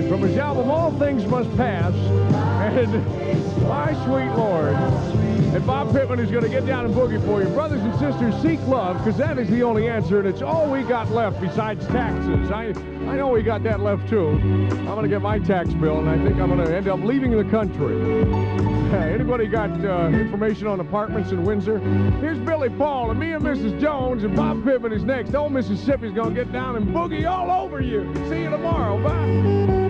Lord from his album All Things Must Pass. And my sweet Lord. And Bob Pittman is going to get down and boogie for you. Brothers and sisters, seek love, because that is the only answer, and it's all we got left besides taxes. I know we got that left, too. I'm going to get my tax bill, and I think I'm going to end up leaving the country. Anybody got information on apartments in Windsor? Here's Billy Paul, and me and Mrs. Jones, and Bob Pittman is next. Old Mississippi's going to get down and boogie all over you. See you tomorrow. Bye.